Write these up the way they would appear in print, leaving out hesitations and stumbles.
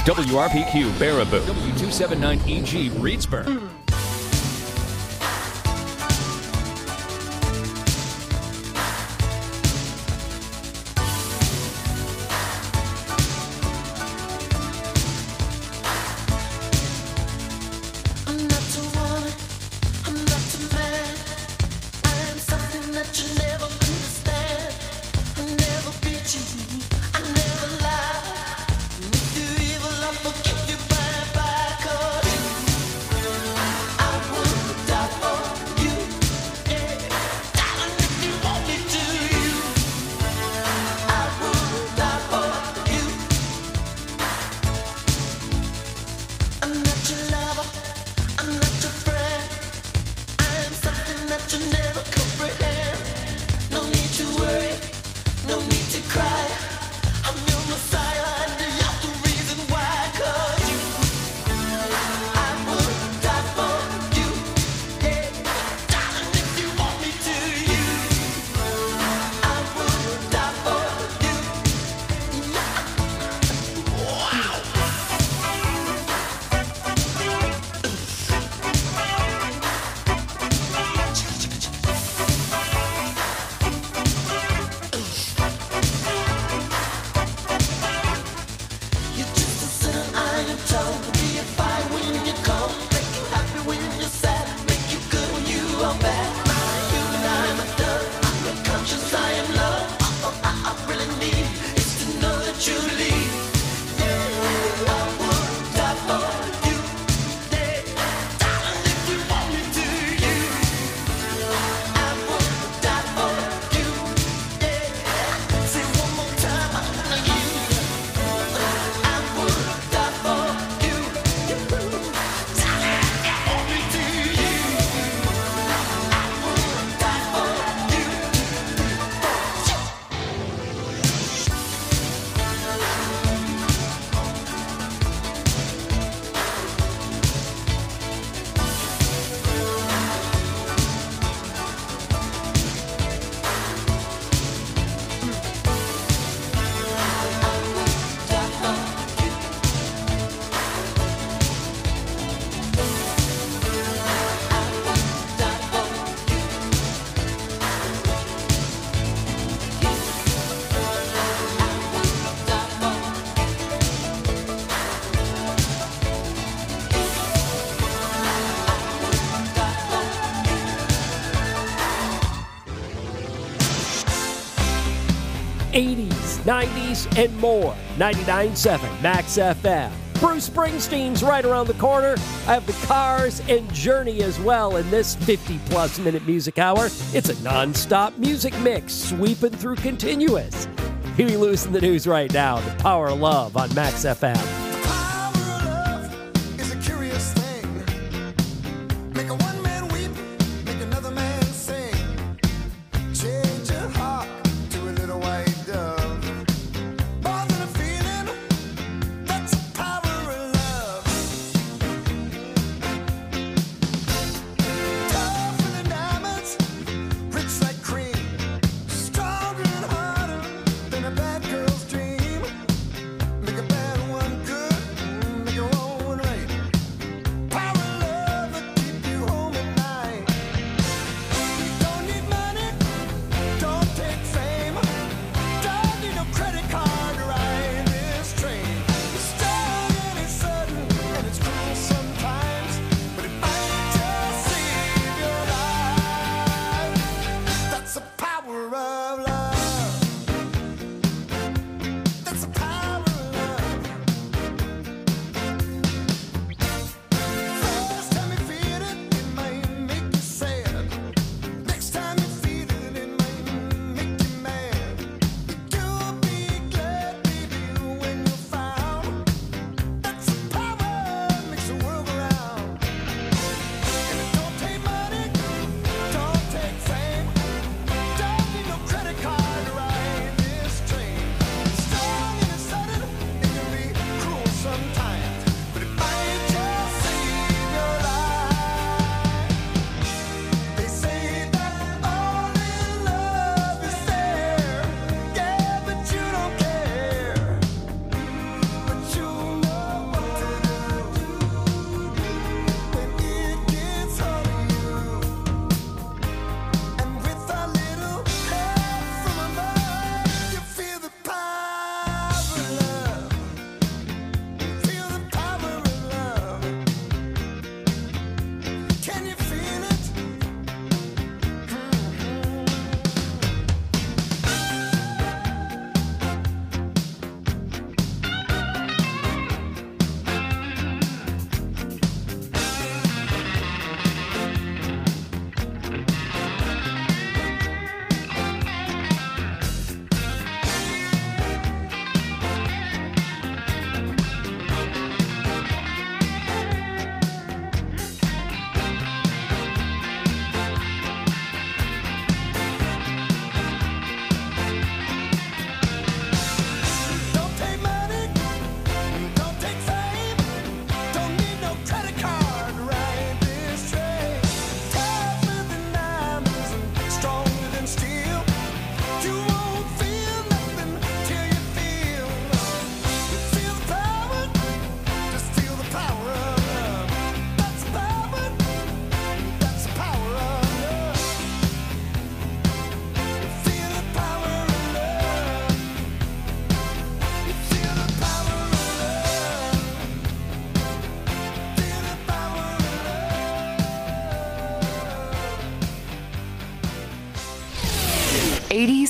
WRPQ Baraboo, W279EG Reedsburg. '80s, '90s, and more. 99.7 Max FM. Bruce Springsteen's right around the corner. I have the Cars and Journey as well in this 50-plus minute music hour. It's a non-stop music mix sweeping through continuous. Huey Lewis in the news right now. The Power of Love on Max FM. Bad girl's dream, make a bad one good.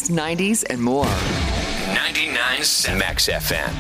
80s, 90s, and more. 99 Max FM.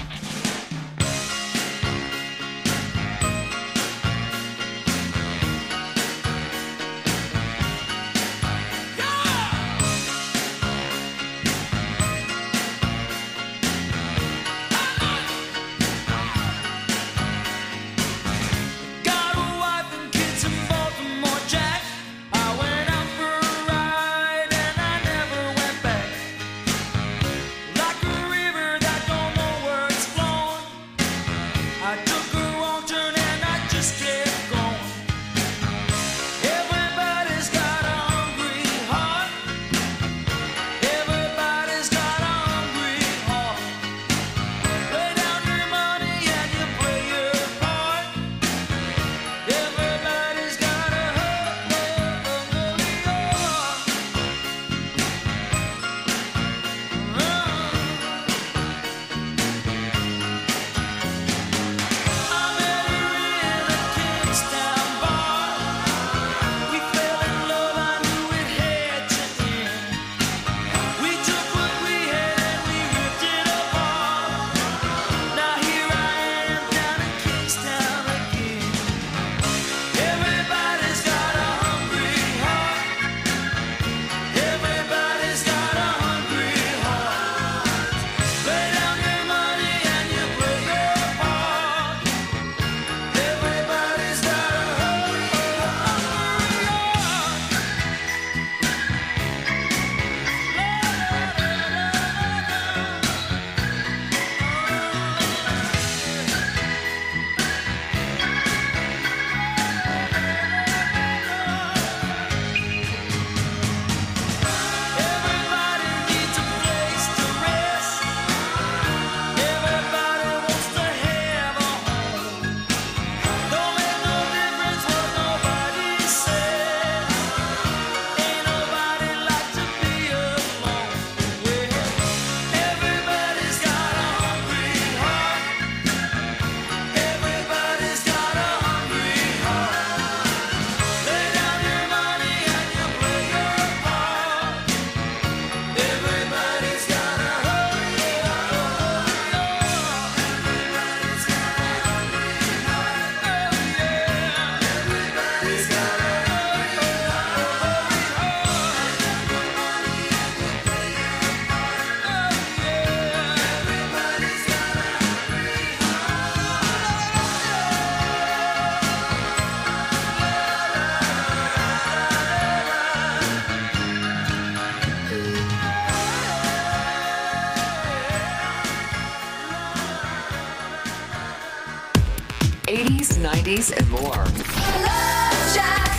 '80s, '90s, and more. Love Shack.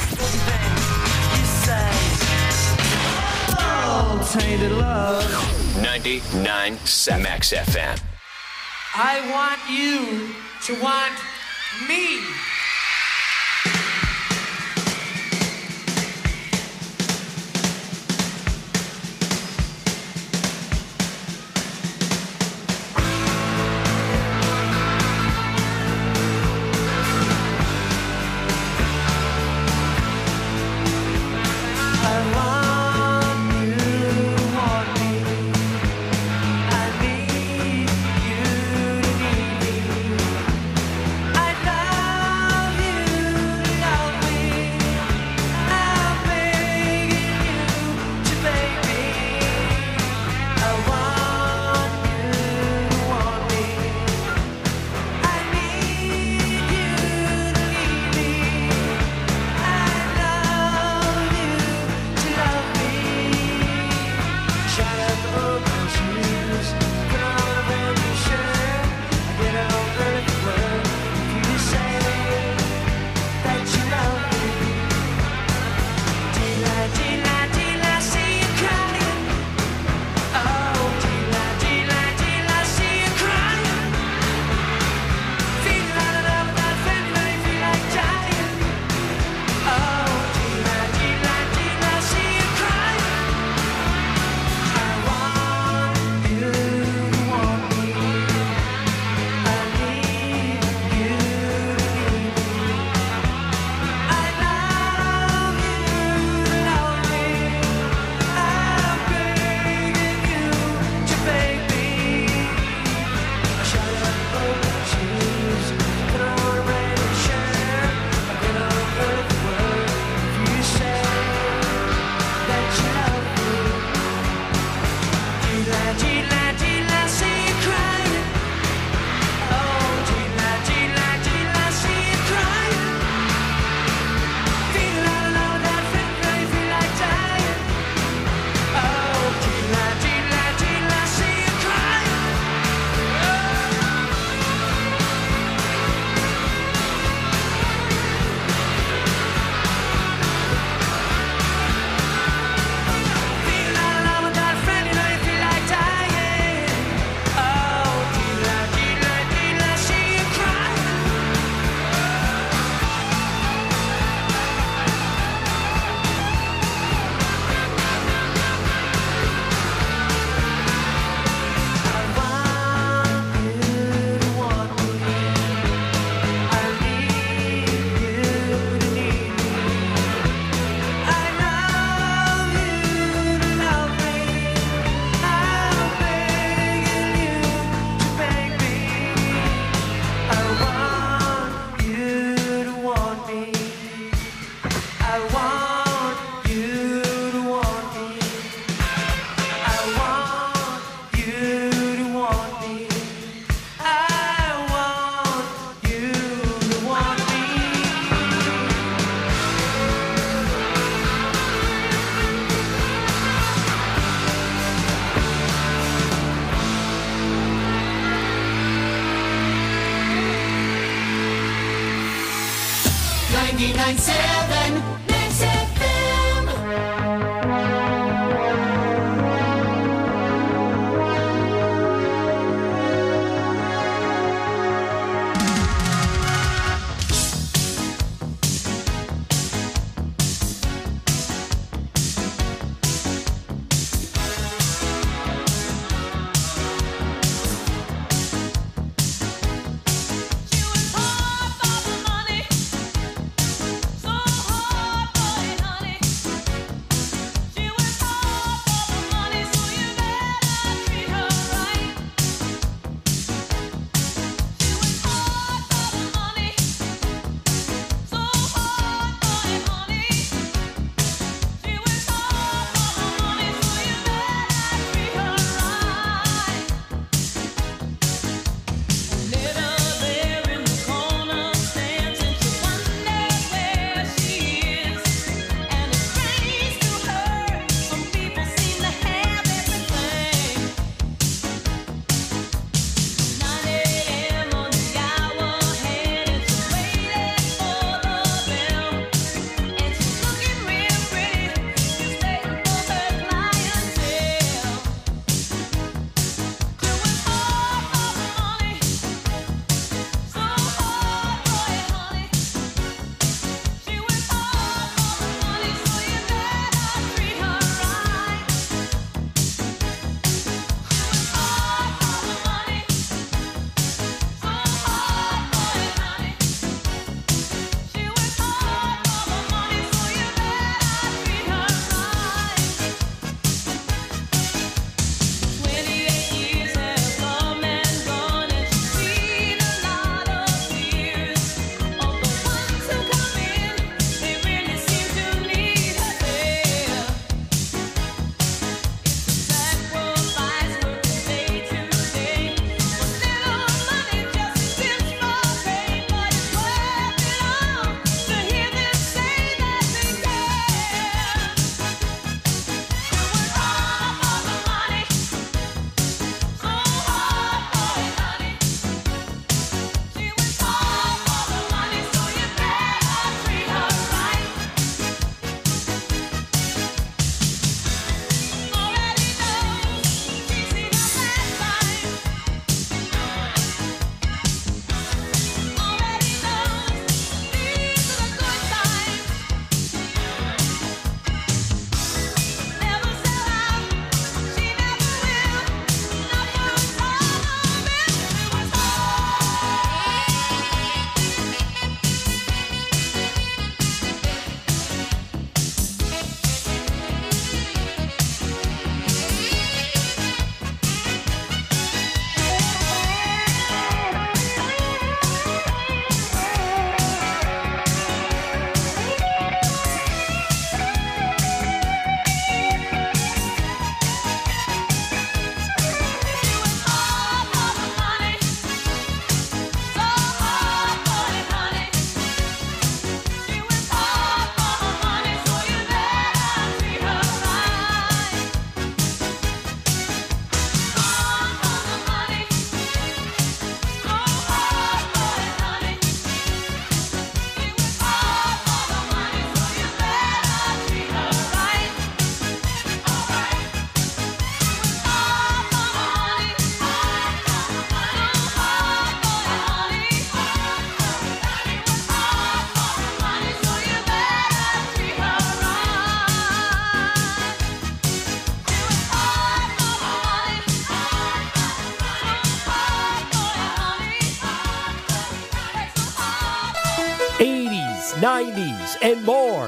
Oh, tainted love. 99 Max FM. I want you to want me. I love 99.7 Mix FM. '90s, and more.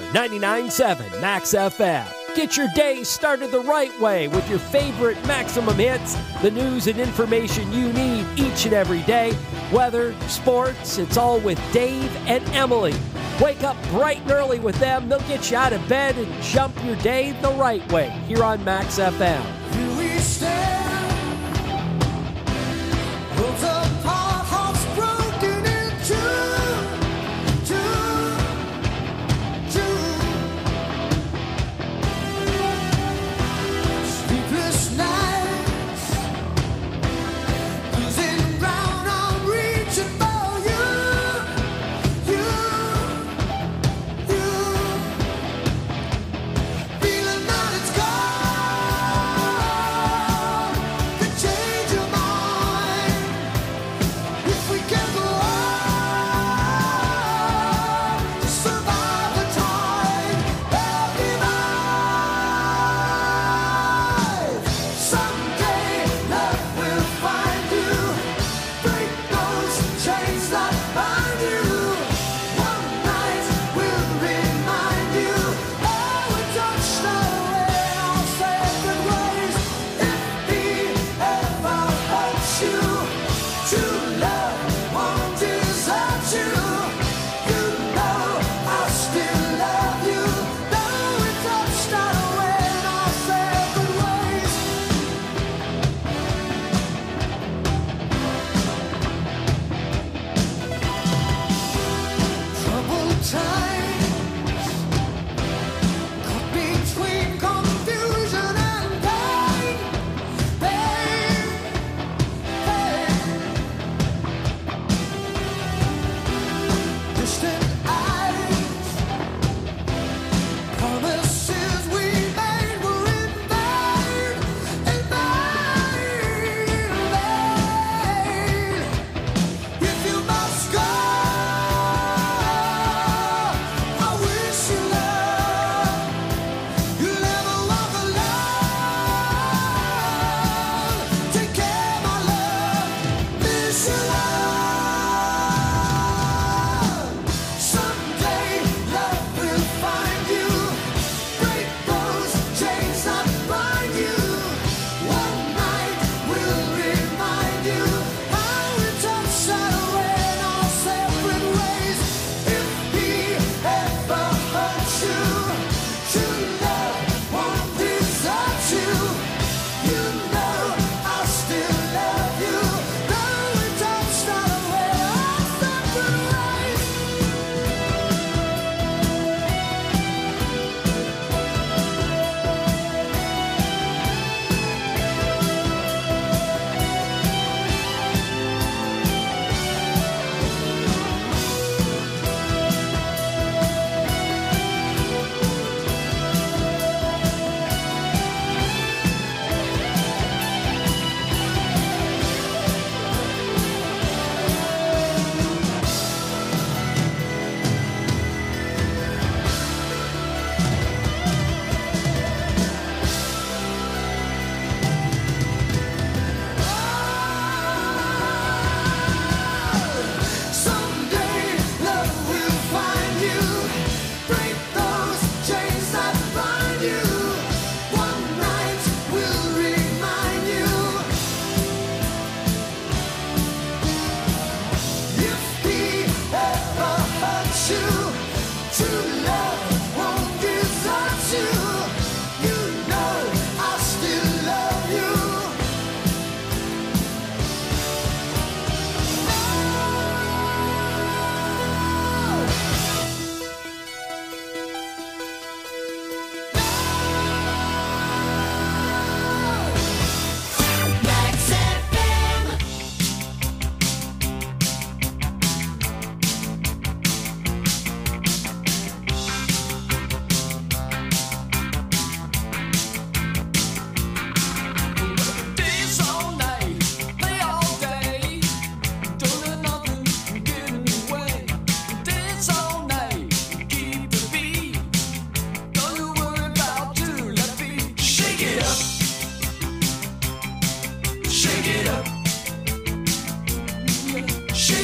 99.7 Max FM. Get your day started the right way with your favorite Maximum hits, the news and information you need each and every day. Weather, sports, it's all with Dave and Emily. Wake up bright and early with them. They'll get you out of bed and jump your day the right way here on Max FM. Here we stand, worlds apart, hearts broken in two. Sleepless nights, losing ground, I'm reaching for you.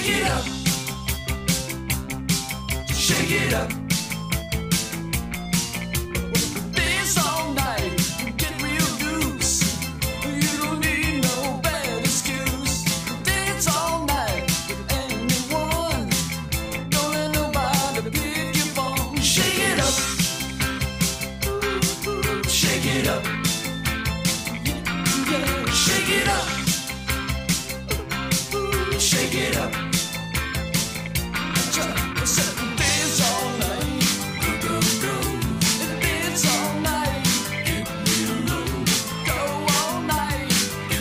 Shake it up. Shake it up. Dance all night. Get real loose. You don't need no bad excuse. Dance all night with anyone. Don't let nobody pick your phone. Shake it up. Shake it up. Yeah, shake it up. Shake it up. Dance all night. Dance all night. Go all night.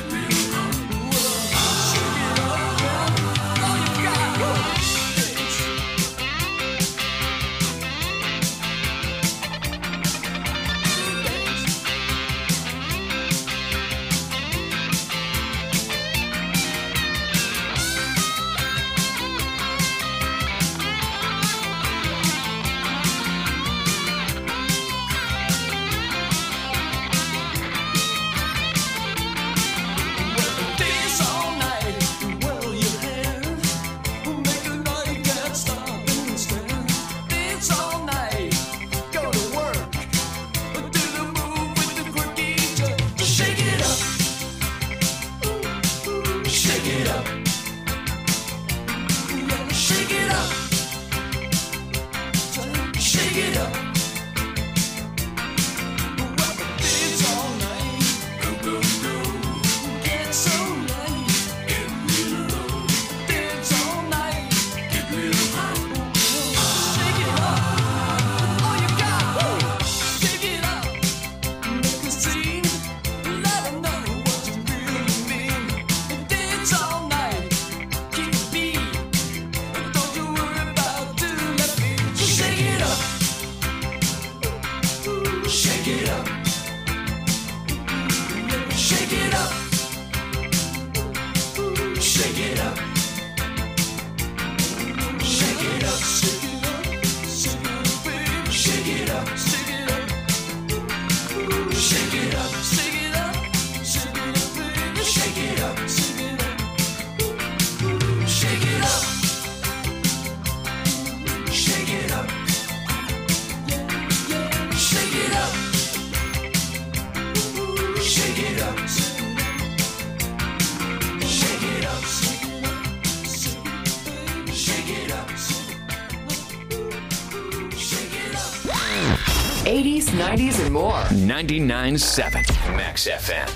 Shake it up, yeah. All you got. Dance. Dance all night, whirl your hair. Make a night, can't stop and stare. Dance all night, go to work. Do the move with the quirky jerk. Shake it up. Shake it up. Yeah, shake it up. Shake it up. Dance all night. Get so late. Dance all night. Shake it up. All you got. Shake it up. Make a scene. Let 'em know what you really mean. Dance all night. Keep the beat. Don't you worry about doing that beat. Shake it up. Shake it up. Shake it up. Shake it up. Shake it up. Shake it up. Shake it up, baby. Shake it up. Shake it up. Shake it up. Shake it up. Shake it up, baby. Shake it up. Shake it up. Shake it up. Shake it up. Yeah, yeah. Shake it up. Shake it up. Shake it up. Shake it up. Shake it up. 80s, 90s, and more. 99.7 Max FM.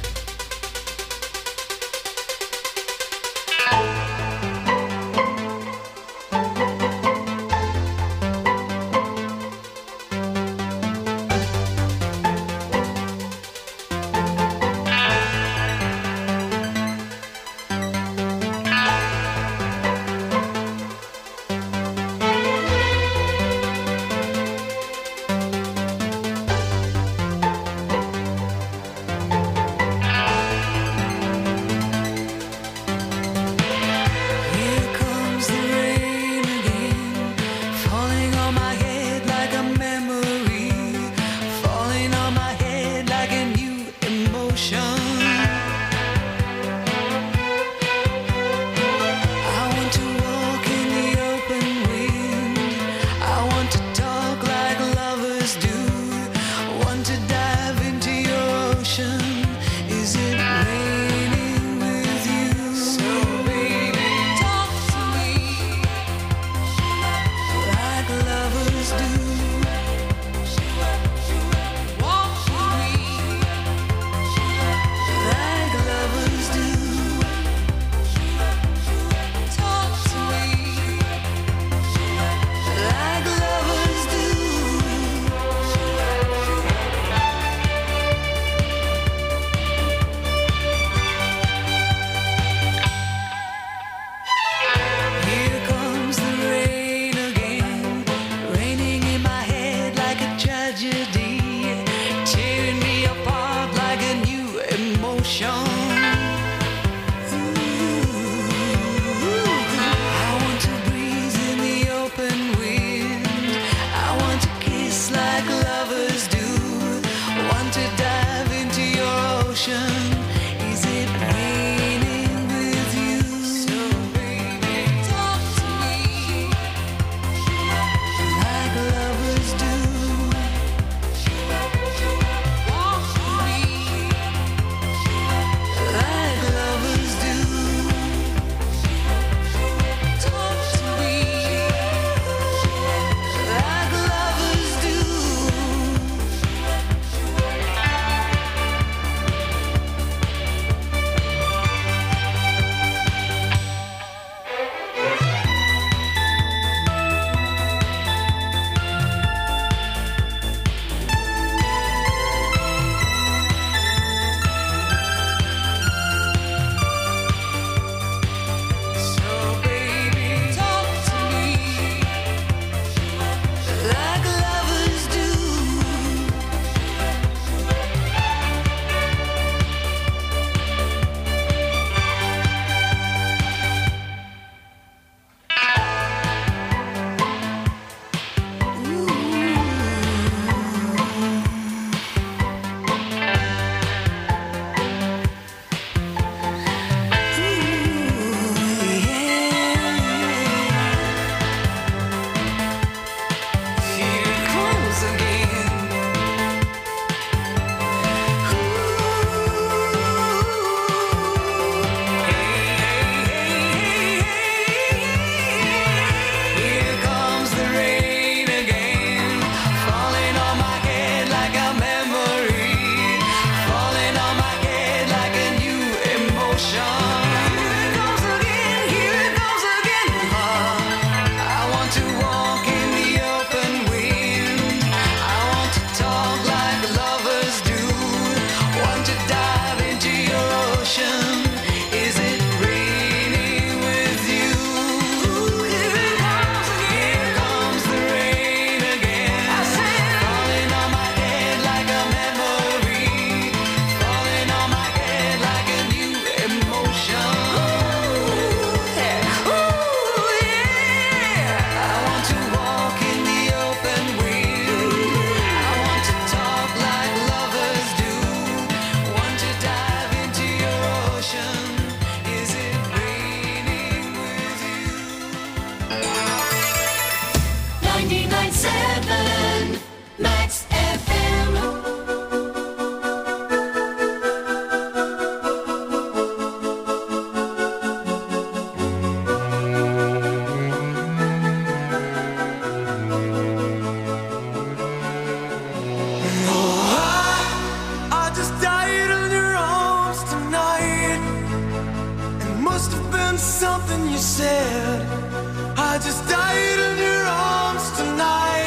must have been something you said. I just died in your arms tonight.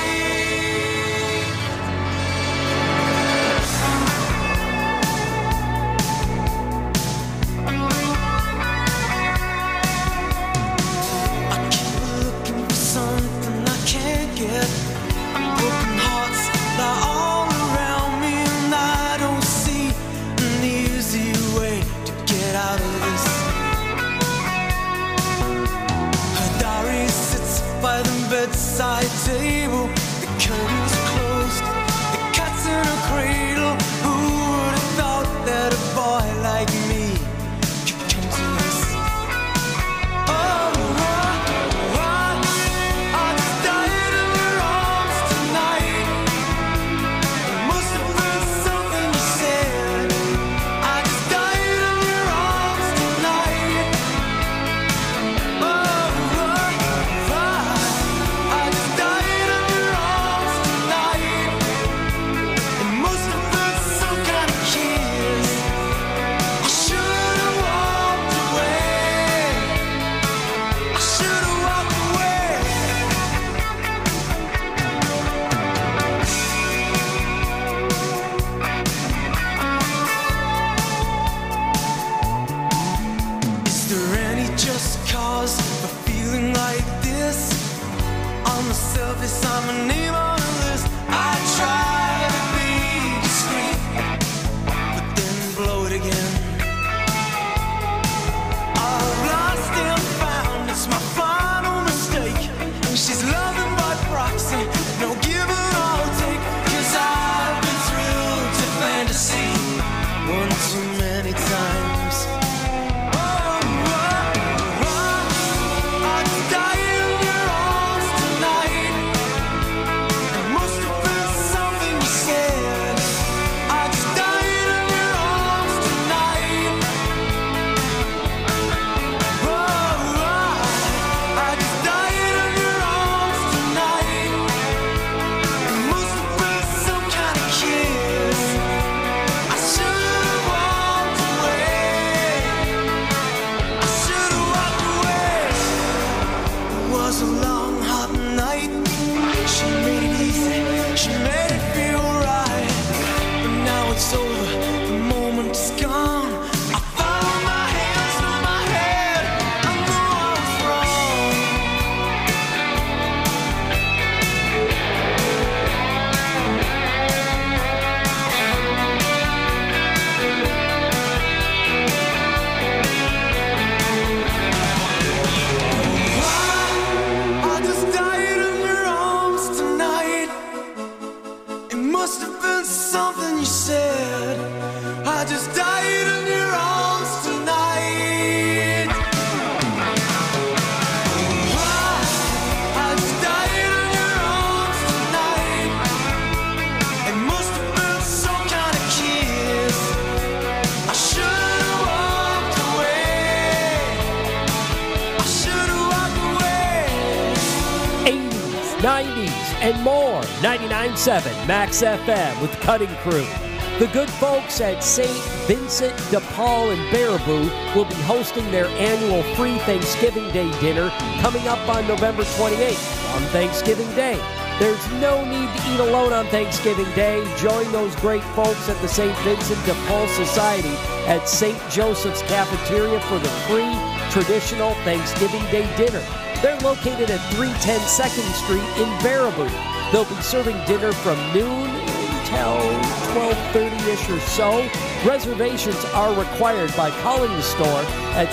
I keep looking for something I can't get. Broken hearts lie all around me, and I don't see an easy way to get out of this. Her diary sits by the bedside table. The curtains are closed, the cat's in a cradle. Who would have thought that a boy like me could come to this? Oh, I just died in your arms tonight. It must have been something you said. I just died in your arms tonight. Oh, I just died in your arms tonight. It must have been some kind of kiss. I should have walked away. I should have walked away. Is there any just cause for feeling like this? On the surface, I'm a name on a list. I try to be discreet, but then blow it again. I've lost and found, it's my final mistake. She's loving by proxy, no give and all take. 'Cause I've been thrilled to fantasy one too many times. I just died in your arms tonight. It must have been something you said. I just died in your arms tonight. I just died in your arms tonight. It must have been some kind of kiss. I should have walked away. I should have walked away. It was a long, hot night. She made it easy. She made it feel right. But now it's over. The moment is gone. I found my hands on my head. I know I was wrong. I just died in your arms tonight. It must have been something you said. I just died in your arms tonight. I just died in your arms tonight. It must have been some kind of kiss. I should have walked away. I should have walked away. 80s, 90s, and more. 99.7 Max FM with Cutting Crew. The good folks at St. Vincent de Paul in Baraboo will be hosting their annual free Thanksgiving Day dinner coming up on November 28th on Thanksgiving Day. There's no need to eat alone on Thanksgiving Day. Join those great folks at the St. Vincent de Paul Society at St. Joseph's Cafeteria for the free traditional Thanksgiving Day dinner. They're located at 310 2nd Street in Baraboo. They'll be serving dinner from noon until 12:30-ish or so. Reservations are required by calling the store at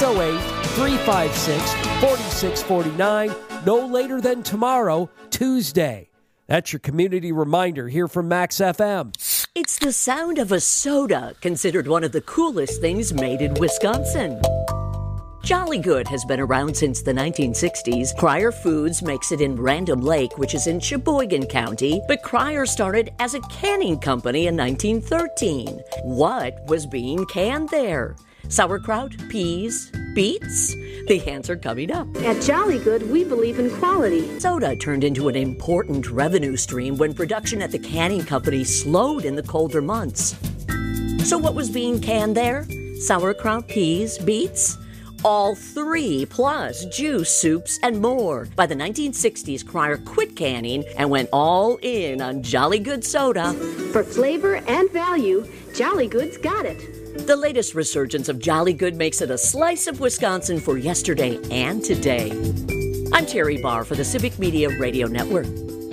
608-356-4649, no later than tomorrow, Tuesday. That's your community reminder here from Max FM. It's the sound of a soda, considered one of the coolest things made in Wisconsin. Jolly Good has been around since the 1960s. Cryer Foods makes it in Random Lake, which is in Sheboygan County, but Cryer started as a canning company in 1913. What was being canned there? Sauerkraut, peas, beets? The answer coming up. At Jolly Good, we believe in quality. Soda turned into an important revenue stream when production at the canning company slowed in the colder months. So what was being canned there? Sauerkraut, peas, beets? all three, plus juice, soups, and more. By the 1960s, Cryer quit canning and went all in on Jolly Good soda. For flavor and value, Jolly Good's got it. The latest resurgence of Jolly Good makes it a slice of Wisconsin for yesterday and today. I'm Terry Barr for the Civic Media Radio Network.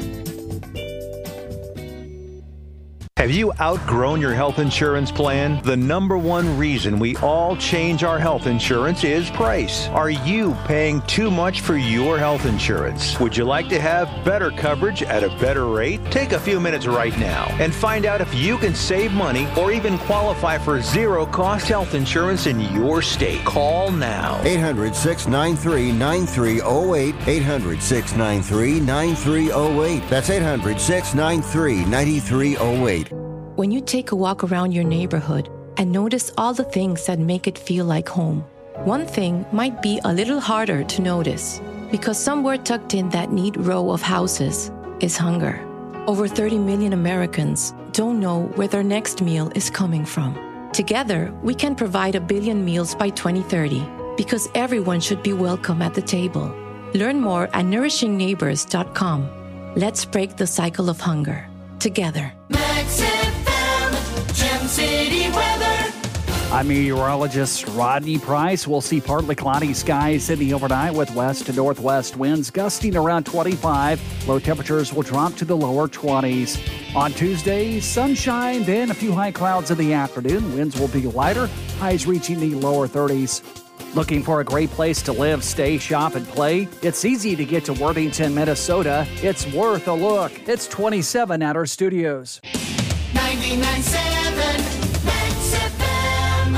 Have you outgrown your health insurance plan? The number one reason we all change our health insurance is price. Are you paying too much for your health insurance? Would you like to have better coverage at a better rate? Take a few minutes right now and find out if you can save money or even qualify for zero-cost health insurance in your state. Call now. 800-693-9308. 800-693-9308. That's 800-693-9308. When you take a walk around your neighborhood and notice all the things that make it feel like home, one thing might be a little harder to notice because somewhere tucked in that neat row of houses is hunger. Over 30 million Americans don't know where their next meal is coming from. Together, we can provide 1 billion meals by 2030 because everyone should be welcome at the table. Learn more at nourishingneighbors.com. Let's break the cycle of hunger together. Gem City weather. I'm meteorologist Rodney Price. We'll see partly cloudy skies in the overnight with west to northwest winds gusting around 25. Low temperatures will drop to the lower 20s. On Tuesday, sunshine, then a few high clouds in the afternoon. Winds will be lighter, highs reaching the lower 30s. Looking for a great place to live, stay, shop, and play? It's easy to get to Worthington, Minnesota. It's worth a look. It's 27 at our studios. 99.7 Max FM.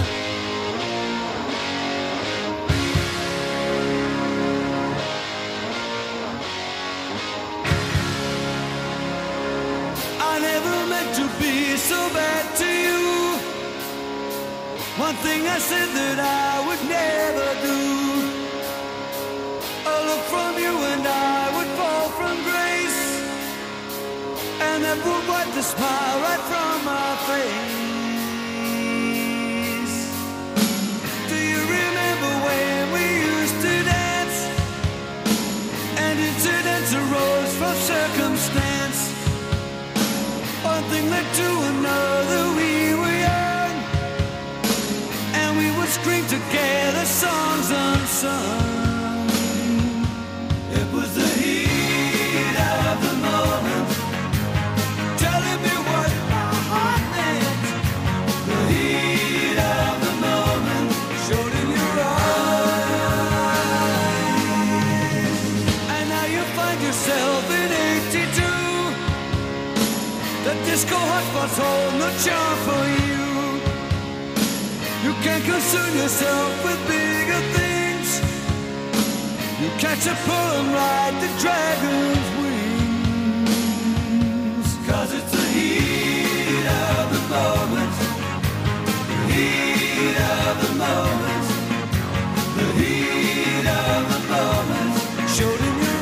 I never meant to be so bad to you. One thing I said that I would never do. A look from you and I would fall from grace, and that would wipe the smile right from my face. Do you remember when we used to dance, and incidents arose from circumstance? One thing led to another, we were young, and we would scream together songs unsung. It was the heat of the moment, telling me what my heart meant. The heat of the moment showed in your eyes. And now you find yourself in 82. The disco hotspots hold no charm for you. You can't concern yourself with bigger things. You catch a pull and ride the dragon's wings. 'Cause it's the heat of the moment. The heat of the moment. The heat of the moment showed in your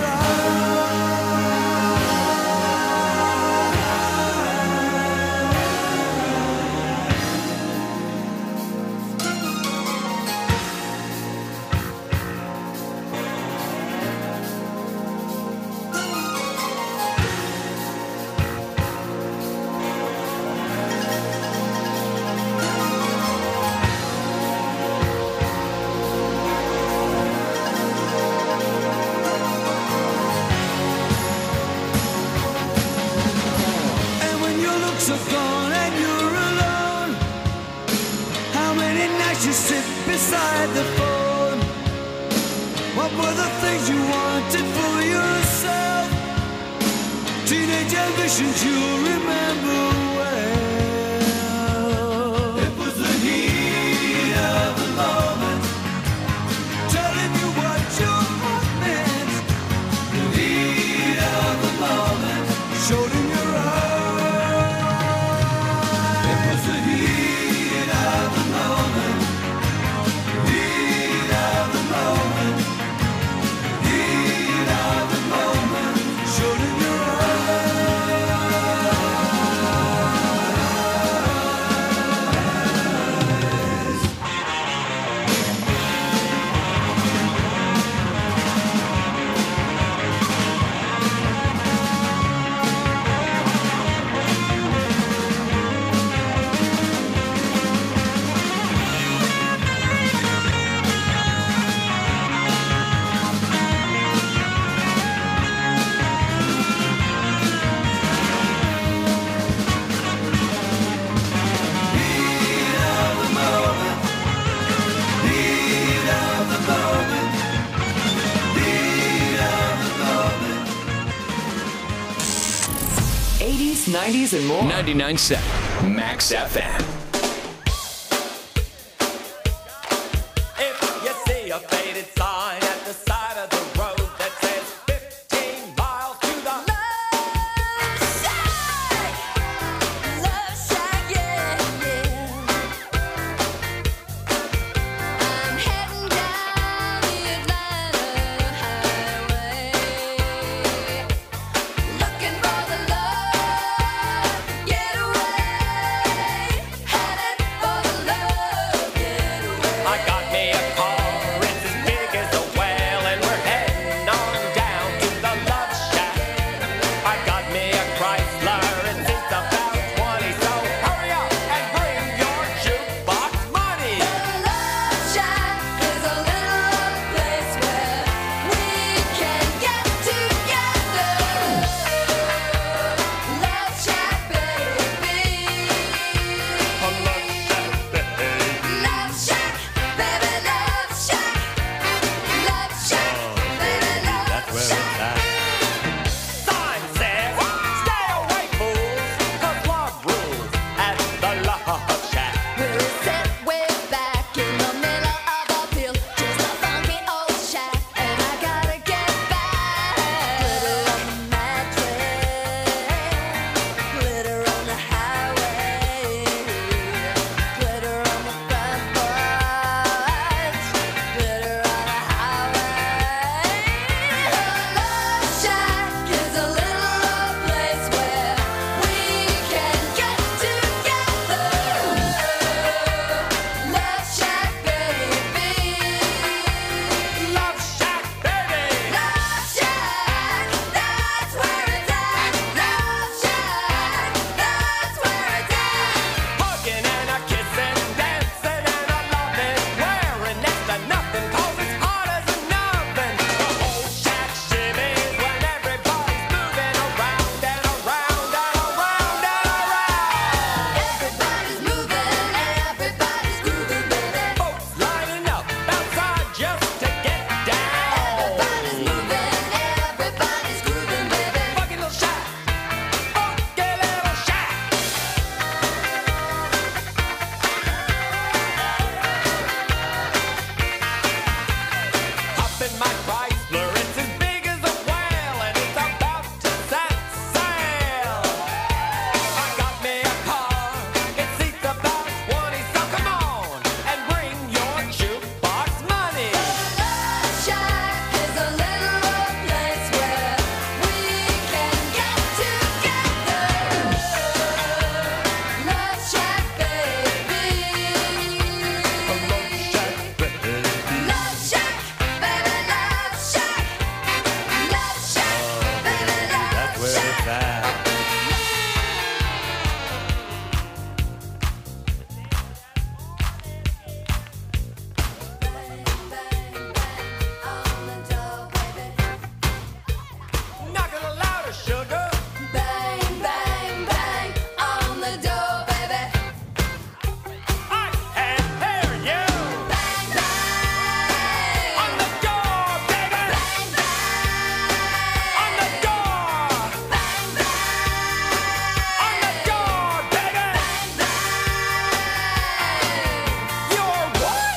are gone and you're alone. How many nights you sit beside the phone? What were the things you wanted for yourself? Teenage ambitions you remember well. It was the heat of the moment, telling you what your heart meant. The heat of the moment showed in your eyes. 90s, and more. 99.7 Max FM. If you see a faded sign at the side of the road that says 15 miles to the Love Shack, yeah, yeah. I'm heading down the Atlanta highway, looking for the love getaway, headed for the love getaway. I got me a car, it's as big as a whale, and we're heading on down to the Love Shack. I got me a Chrysler, it seats about 20, so hurry up and bring your jukebox money. Love Shack is a little place where we can get together. Love Shack, baby. Love Shack, baby, Love Shack. Love Shack, baby, Love Shack. Sign says, stay away, fools, 'cause love rules at the Love Shack. We'll sit way back in the middle of a field, just a funky old shack, and I gotta get back. Glitter on the mattress, glitter on the highway, glitter on the front porch, glitter on the highway. Love Shack is a little place where we can get together. Love Shack, baby. Love Shack, baby. Love Shack, that's where it's at. Love Shack, that's where it's at. Hugging and a kissing, dancing and a loving, wearing next to nothing 'cause it's hot as an oven. The whole shack shimmies when everybody's moving around and around and around and around. Everybody's moving, everybody's grooving, baby. Folks lining up outside just to get down. Everybody's moving, everybody's grooving, baby. Funky little shack, funky little shack. Hop in my Chrysler, it's as big as a whale, and it's about to set sail. I got me a car, it seats about 20, so come on and bring your jukebox money. Love Shack is a little place where we can get together. Love Shack, baby. Love Shack, baby, Love Shack. Love Shack, baby, Love Shack. Knock it louder, sugar. Bang, bang, bang on the door, baby. I can hear you. Bang, bang On the door, baby. bang, bang On the door. bang, bang On the door, baby. You're what?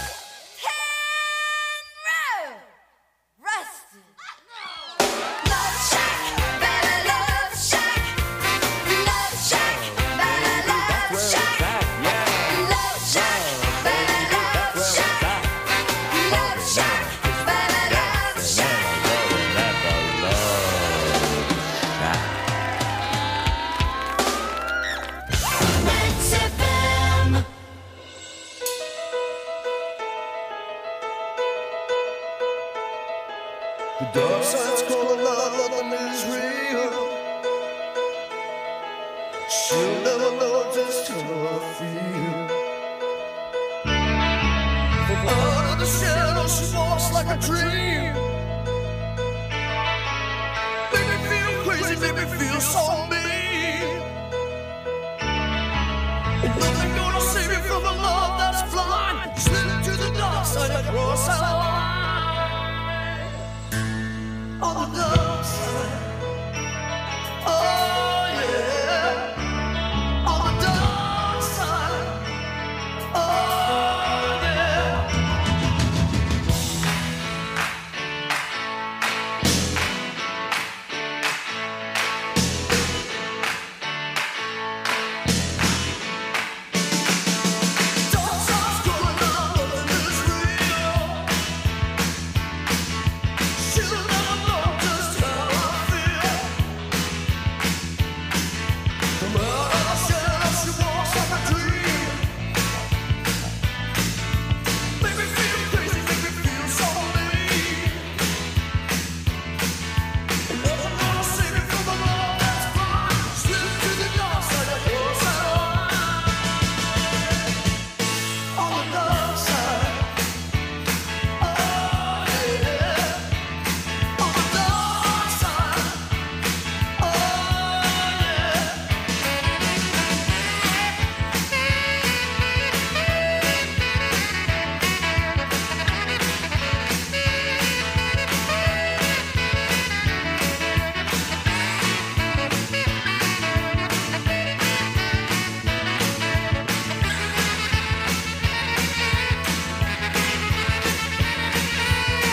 Rusted. Love Shack, baby, Love Shack. Love Shack, baby, Love Shack. Love Shack, baby, Love Shack. Love Shack, baby, Love Shack. Max FM. The dark side's calling out, nothing is real. She'll never know just how I feel. From out of the shadows, she walks like a dream. Make me feel crazy, make me feel so mean. And nothing gonna save me from the love that's blind. Slip to the dark side and cross our line. On the dark side, oh yeah.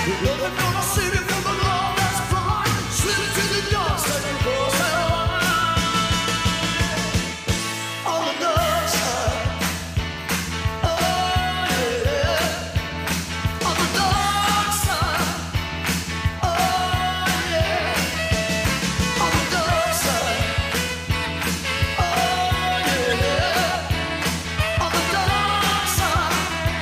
Looking down the city for the love that's blind. Slip to the dark side and cross that line. On the dark side. Oh yeah. On the dark side. Oh yeah. On the dark side. Oh yeah. On the dark side.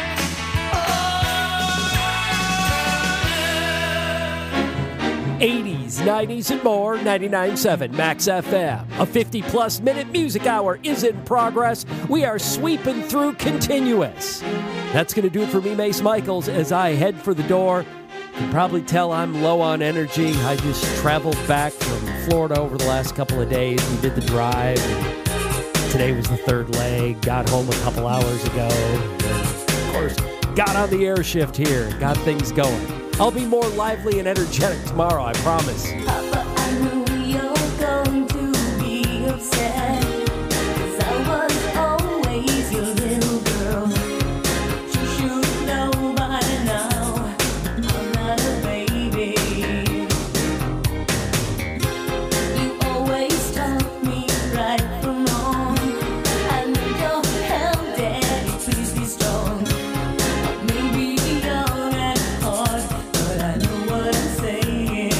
80s, 90s, and more, 99.7 Max FM. A 50-plus minute music hour is in progress. We are sweeping through continuous. That's going to do it for me, Mace Michaels, as I head for the door. You can probably tell I'm low on energy. I just traveled back from Florida over the last couple of days. We did the drive. And today was the third leg. Got home a couple hours ago. And, of course, got on the air shift here and got things going. I'll be more lively and energetic tomorrow, I promise. Papa, I know you're going to be upset, 'cause I was always your little girl. You should know by now, I'm not a baby. You always taught me right from wrong. I know you're hell, Daddy, please be strong. Maybe young at heart, but I know what I'm saying.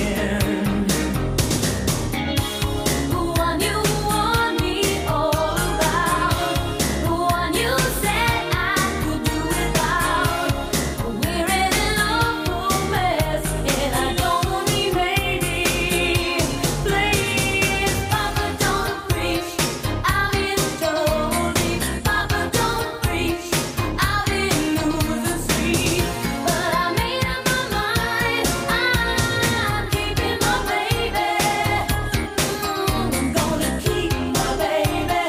The one you warned me all about, the one you said I could do without. We're in an awful mess, and I don't need maybe. Please, Papa, don't preach. I've been told me, Papa, don't preach. I've been losing sleep, but I made up my mind. I'm keeping my baby. I'm gonna keep my baby.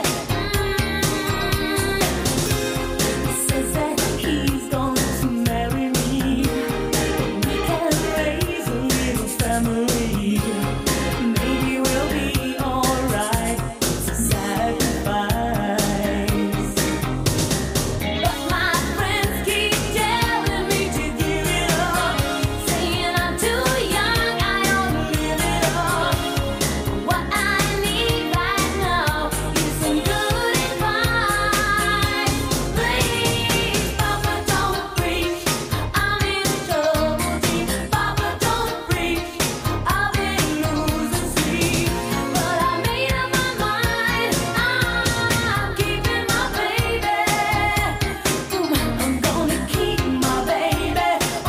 He says that he's going to marry me. We can raise a little family. Maybe we'll be alright. It's a sacrifice. But my friends keep telling me to give it up, saying I'm too young, I don't live it up. What I need right now is some good advice. Please, Papa, don't preach. I'm in trouble deep. Papa, don't preach. I've been losing sleep, but I made up my mind. I'm keeping my baby. I'm gonna keep my baby.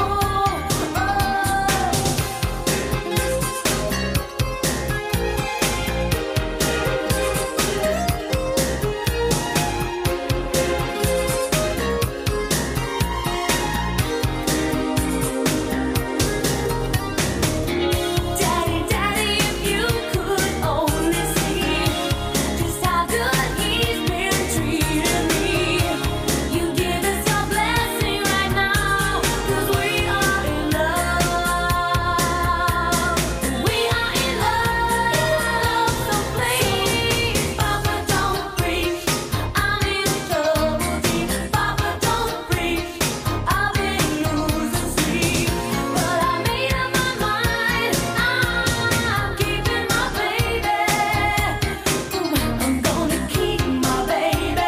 Daddy, Daddy, if you could only see just how good he's been treating me. You give us your blessing right now, 'cause we are in love. We are in love, so please, Papa, don't preach. I'm in trouble deep. Papa, don't preach. I've been losing sleep, but I made up my mind. I'm keeping my baby. I'm gonna keep my baby.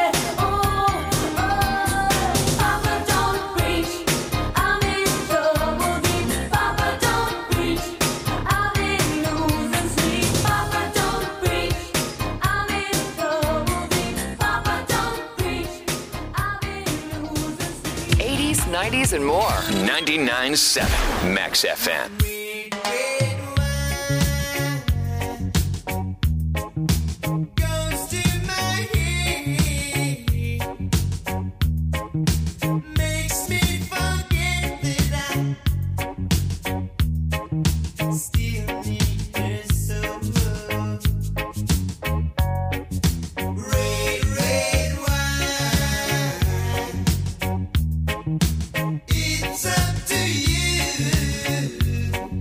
Papa, don't preach. I'm in trouble deep. Papa, don't preach. I've been losing sleep. Papa, don't preach. I'm in trouble deep. Papa, don't preach. I've been losing sleep. 80s, 90s, and more. 99.7 Max FM. Goes to my head, makes me forget that I still need her so much. Red, red wine, it's up to you.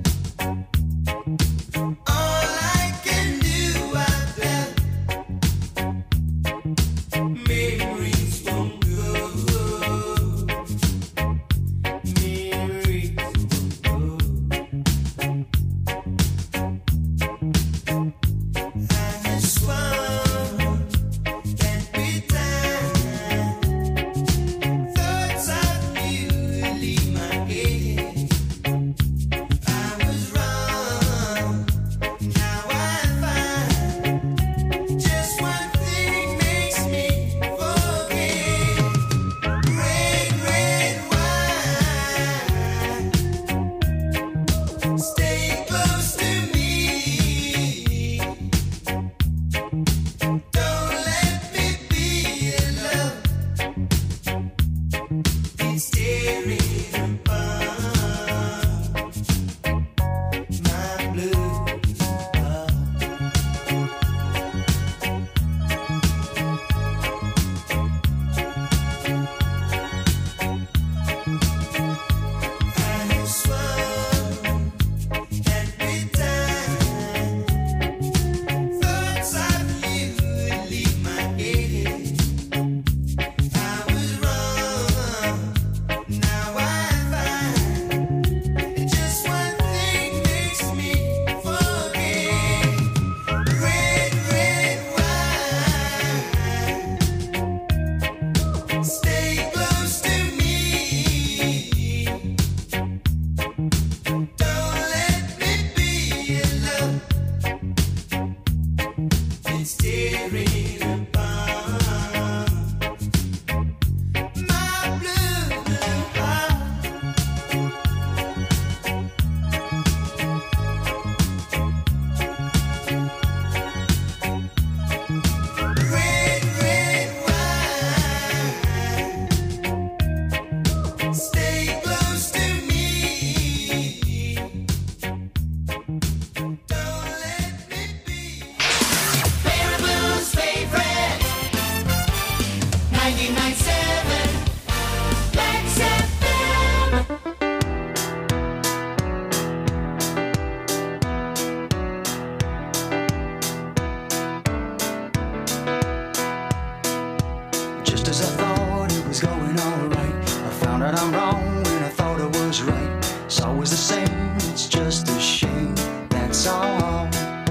It's always the same, it's just a shame, that's all.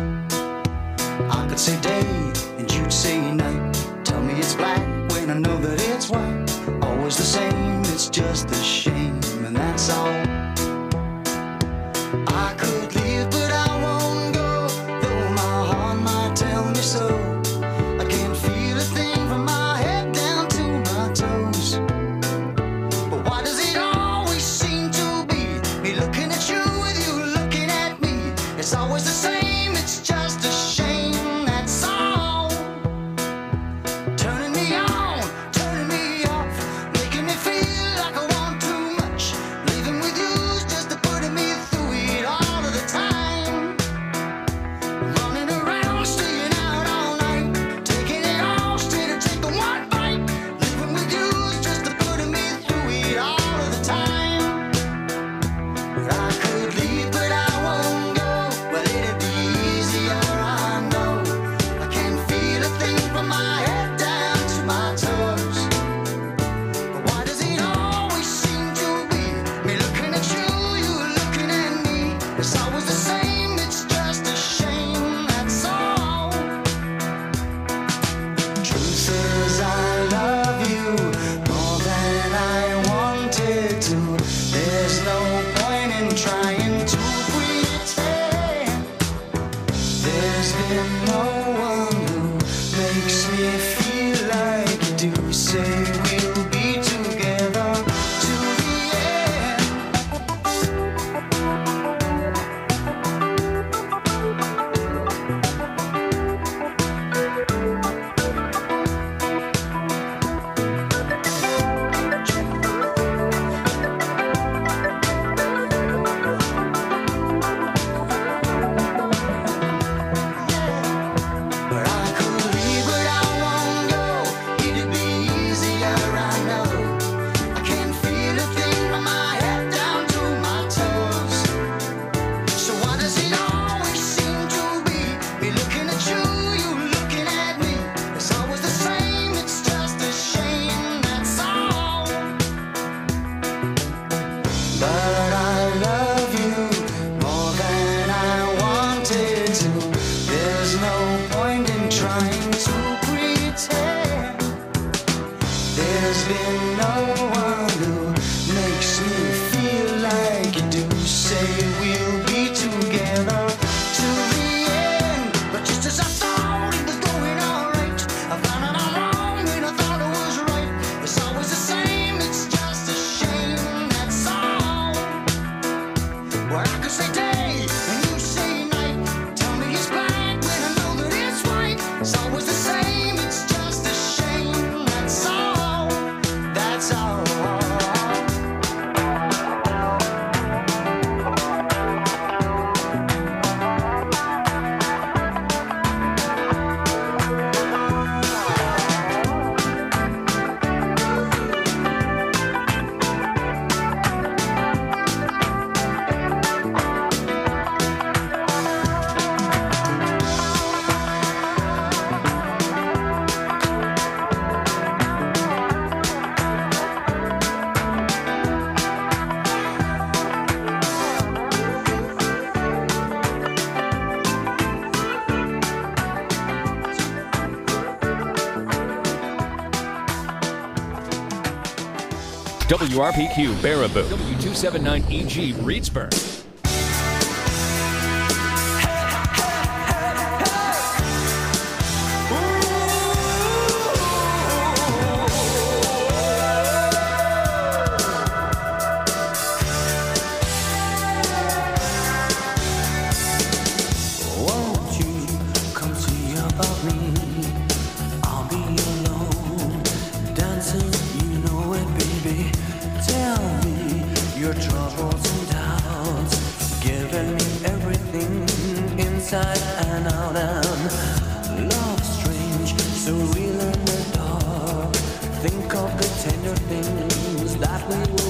I could say day and you'd say night. Tell me it's black when I know that it's white. Always the same, it's just a shame, and that's all. I could leave but I won't go, though my heart might tell me so. I can't feel a thing from my head down to my toes. But why does it always seem to be me looking at you with you looking at me? It's always the same, it's just a shame, that's all. Turning me on, turning me off, making me feel like I want too much. Living with you's just putting me through it all of the time. Running around, staying out all night, taking it all straight to take one bite. Living with you's just putting me through it all of the time. But I could leave, but I won't go. Well, it'd be easier, I know. I can't feel a thing from my head down to my toes. But why does it always seem to be me looking at you, you looking at me? It's always the same, it's just a shame, that's all. Truth is I love you more than I wanted to. There's no point in trying to pretend. There's been no one who makes me feel like you do. Say we'll be together to the end. But I could leave, but I won't go. It'd be easier, I know. I can't feel a thing from my head down to my toes. So why does it always seem to be me looking at you, you looking at me? It's always the same, it's just a shame, that's all. But I love you more than I wanted to. There's no point in trying to pretend. There's been no one who makes me feel like you do. Say we'll be together to the end. But just as I thought it was going alright, I found out I'm wrong when I thought it was right. It's always the same, it's just a shame, that's all. Well, I could say day and you say night. Tell me it's black when I know that it's white. It's always the same, it's just a shame, that's all. That's all. WRPQ Baraboo. W279EG Reedsburg. Won't you come see about me? I'll be alone, dancing, you know it, baby. Tell me your troubles and doubts, giving me everything inside and out. And love strange, so real in the dark. Think of the tender things that we